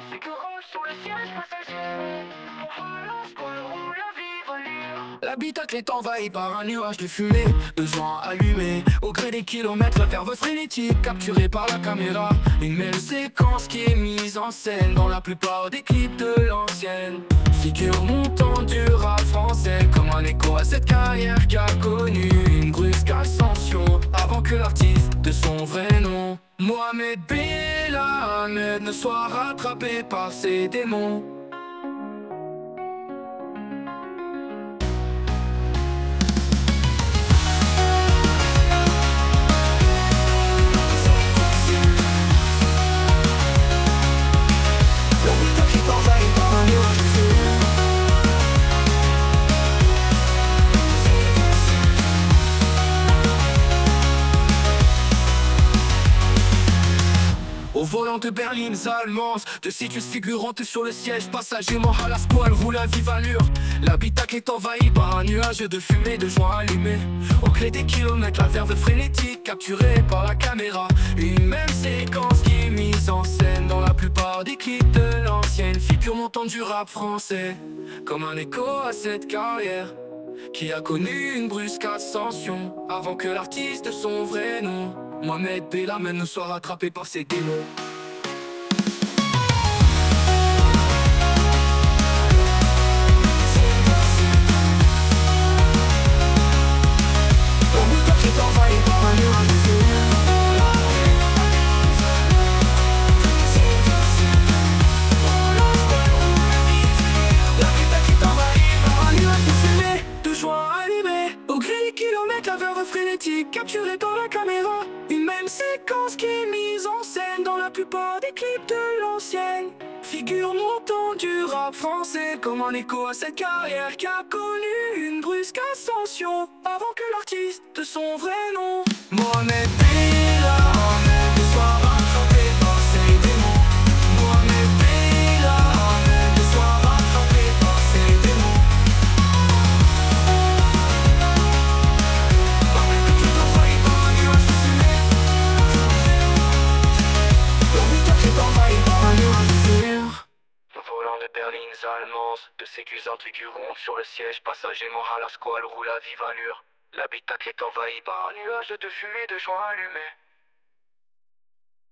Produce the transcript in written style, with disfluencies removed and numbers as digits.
figurant sur le siège passager. Voilà ce qu'on roule à vive allure. L'habitacle est envahi par un nuage de fumée, de joints allumés. Au gré des kilomètres, la verve frénétique capturée par la caméra. Une même séquence qui est mise en scène dans la plupart des clips de l'ancienne. Figure montant du rap français, comme un écho à cette carrière qui a connu une brusque ascension avant que l'artiste de son vrai nom, Mohamed Belhamed, ne soit rattrapé par ses démons. Au volant de berlines allemandes, de situs figurantes sur le siège passager, mort à la squale, roule à vive allure. L'habitacle est envahi par un nuage de fumée, de joints allumés. Au gré des kilomètres, la verve frénétique capturée par la caméra. Une même séquence qui est mise en scène dans la plupart des clips de l'ancienne. Figure montante du rap français, comme un écho à cette carrière qui a connu une brusque ascension avant que l'artiste de son vrai nom, Mohamed Belhamed, ne soit rattrapé par ses démons. L'habitacle est envahi par un nuage de fumée. L'habitacle est envahi par un nuage de fumée, de joints allumés. Au gré des kilomètres, la verve frénétique capturée par la caméra. Une même séquence qui est mise en scène dans la plupart des clips de l'ancienne. Figure montant du rap français, comme un écho à cette carrière qui a connu une brusque ascension avant que l'artiste de son vrai nom, Mohamed Belhamed, ne soit rattrapé par ses démons. Mohamed Belhamed, ne soit rattrapé par ses démons. L'habitacle est envahi par un nuage de fumée. L'habitacle est envahi par un nuage de fumée. Volant de berlines allemandes, de sécusants figurants sur le siège passager, mort à la squale, roule à vive allure. L'habitacle est envahi par un nuage de fumée, de joints allumés.